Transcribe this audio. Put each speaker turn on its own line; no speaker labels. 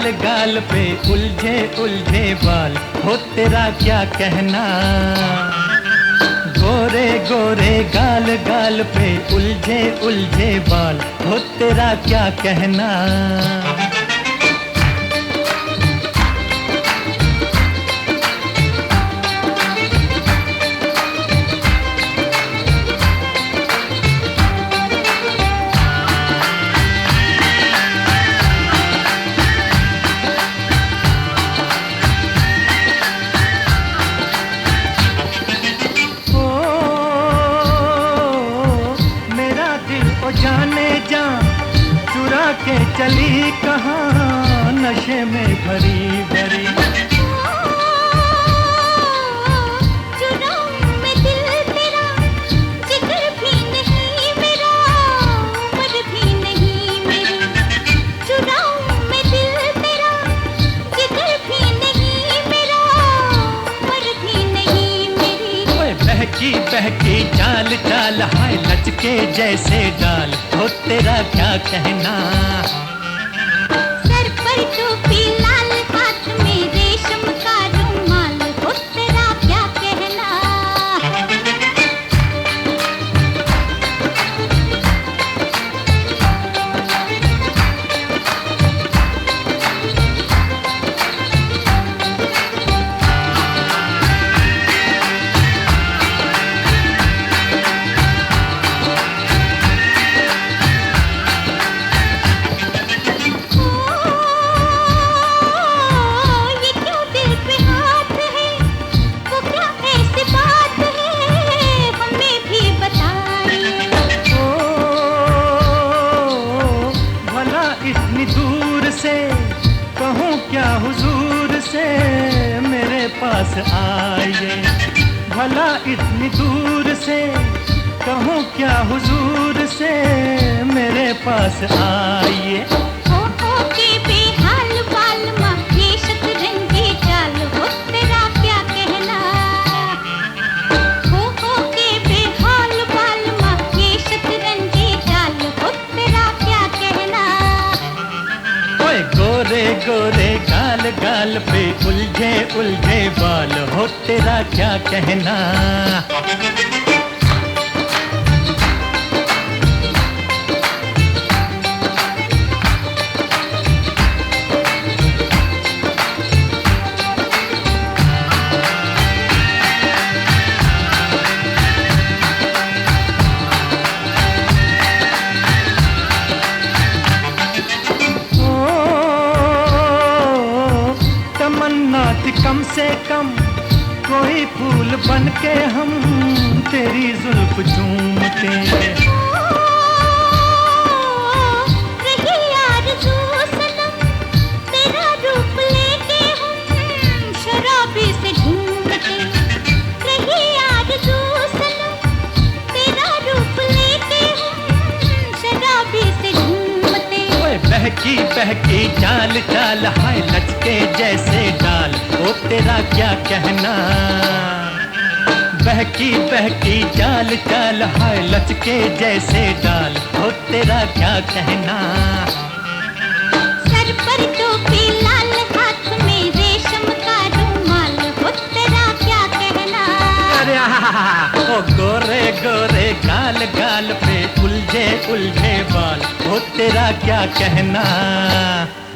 गाल पे उलझे उलझे बाल, हो तेरा क्या कहना। गोरे गोरे गाल गाल पे उलझे उलझे बाल, हो तेरा क्या कहना। जाने जा चुरा के चली कहाँ, नशे में भरी भरी।
चुराऊं मैं दिल तेरा, जिगर भी नहीं मेरा, उम्र भी नहीं मेरी। चुराऊं मैं दिल तेरा, जिगर भी नहीं मेरा, उम्र भी नहीं मेरी।
ओए बहकी बहकी चाल चाल, हाय लचके जैसे डाल, हो तेरा क्या कहना।
सर पर टोपी लाल, हाथ में रेशम का रुमाल, हो तेरा क्या कहना।
से कहूँ क्या हुजूर से मेरे पास आइए, भला इतनी दूर से कहूँ क्या हुजूर से मेरे पास आइए।
हो के बेहाल बाल माँ, ये शतरंजी चाल, हो तेरा क्या कहना। हो के बेहाल बाल माँ, ये शतरंजी चाल, हो तेरा क्या कहना।
ओए गोरे गोरे गाल गाल पे उलझे उलझे बाल, हो तेरा क्या कहना। तमन्ना थी कम से कम कोई फूल बन के हम तेरी जुल्फ चूमते।
रही आरज़ू सनम, तेरा रूप लेके हम शराबी से ढूंढते। रही आरज़ू सनम, तेरा रूप लेके हम शराबी से ढूंढते।
ओए बहकी बहकी चाल चाल, हाय लचके जैसे डाल, ओ तेरा क्या कहना। बहकी बहकी चाल चाल, हाय लचके जैसे डाल, ओ तेरा क्या कहना।
सर पर टोपी लाल, हाथ में रेशम का रुमाल, हो तेरा क्या कहना।
अरे ओ गोरे गोरे गाल गाल पे उलझे उलझे बाल, हो तेरा क्या कहना।